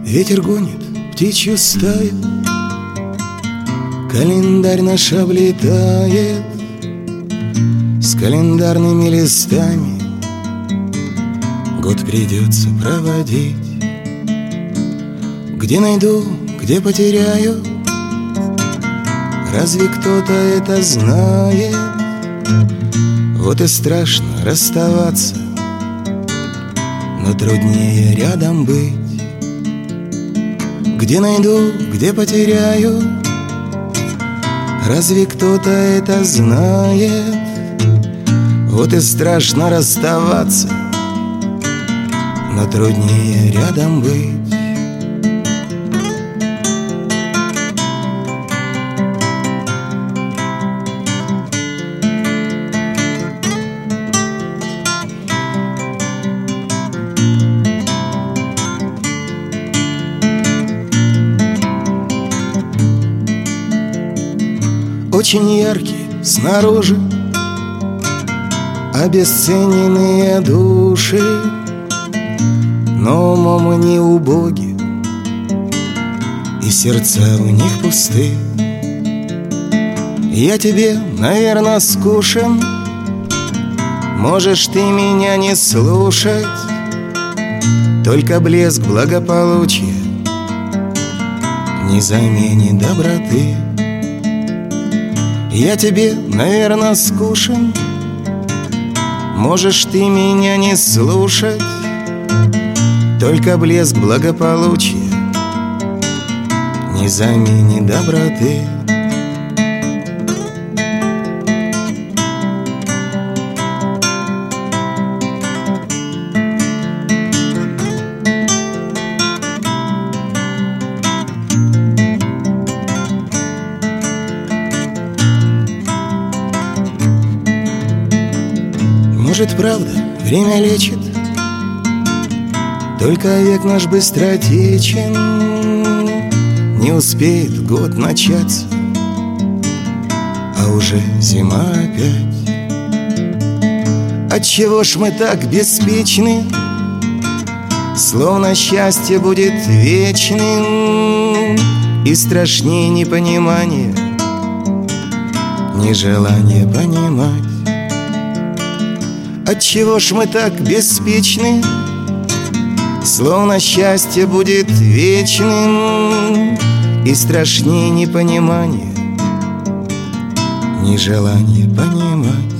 Ветер гонит птичью стаю, календарь наш облетает с календарными листами. Год придется проводить. Где найду, где потеряю, разве кто-то это знает? Вот и страшно расставаться, но труднее рядом быть. Где найду, где потеряю, разве кто-то это знает? Вот и страшно расставаться, но труднее рядом быть. Очень яркие снаружи обесцененные души, но умом они убоги, и сердца у них пусты. Я тебе, наверно, скучен, можешь ты меня не слушать, только блеск благополучия не заменит доброты. Я тебе, наверно, скучен, можешь ты меня не слушать, только блеск благополучия не заменит доброты. Может, правда, время лечит, только век наш быстротечен. Не успеет год начаться, а уже зима опять. Отчего ж мы так беспечны, словно счастье будет вечным, и страшнее непонимание, нежелание понимать. Отчего ж мы так беспечны, словно счастье будет вечным, и страшнее непонимание, нежелание понимать.